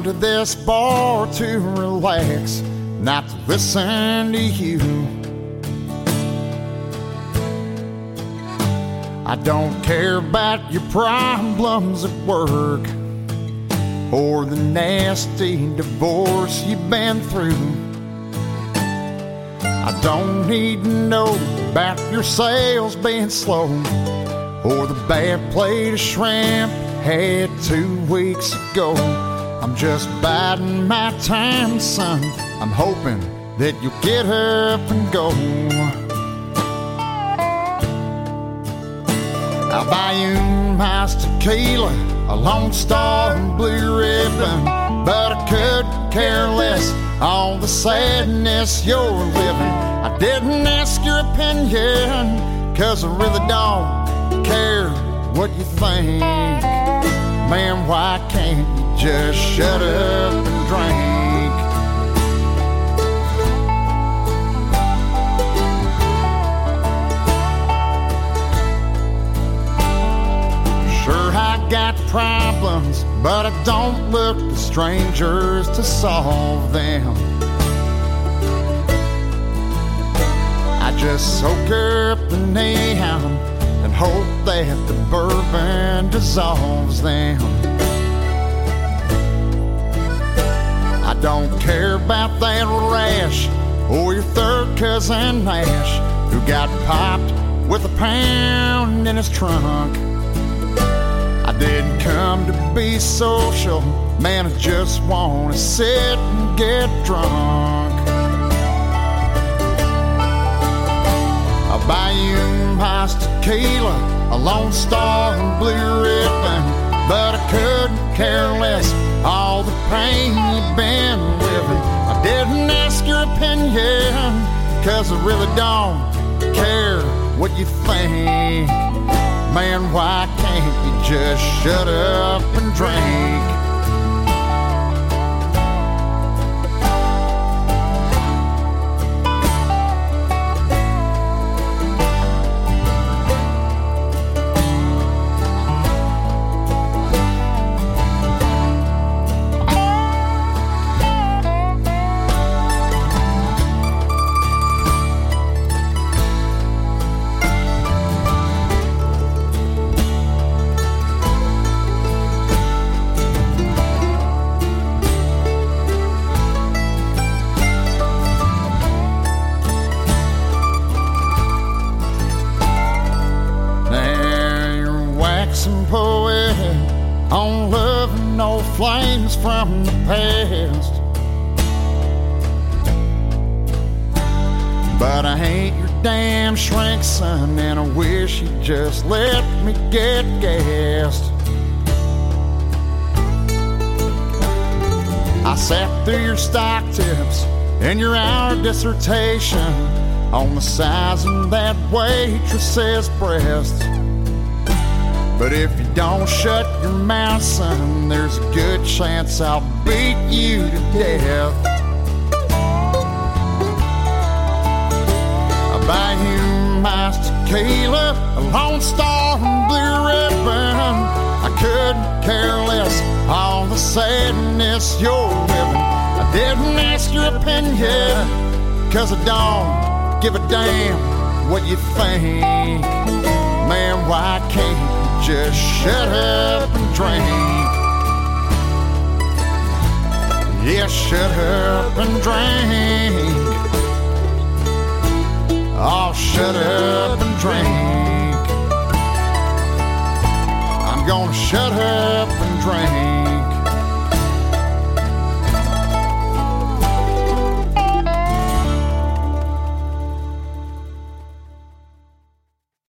come to this bar to relax, not to listen to you. I don't care about your problems at work or the nasty divorce you've been through. I don't need to know about your sales being slow or the bad plate of shrimp you had 2 weeks ago. I'm just biding my time, son. I'm hoping that you'll get up and go. I'll buy you my tequila, a Lone Star and Blue Ribbon, but I couldn't care less all the sadness you're living. I didn't ask your opinion, 'cause I really don't care what you think. Man, why can't you just shut up and drink? Sure, I got problems, but I don't look to strangers to solve them. I just soak up the neon and hope that the bourbon dissolves them. I don't care about that rash or your third cousin Nash, who got popped with a pound in his trunk. I didn't come to be social, man, I just want to sit and get drunk. I'll buy you my tequila, a Lone Star and Blue Ribbon, but I couldn't care less all the pain you've been living. I didn't ask your opinion, 'cause I really don't care what you think. Man, why can't you just shut up and drink? Poet on love and old flames from the past, but I ain't your damn shrink, son, and I wish you'd just let me get gassed. I sat through your stock tips and your hour dissertation on the size of that waitress's breast. But if you don't shut your mouth, son, there's a good chance I'll beat you to death. I'll buy you my tequila, a Lone Star and Blue Ribbon. I couldn't care less all the sadness you're living. I didn't ask your opinion, 'cause I don't give a damn what you think. Man, why can't you just shut up and drink? Yeah, shut up and drink. Oh, shut up and drink. I'm gonna shut up and drink.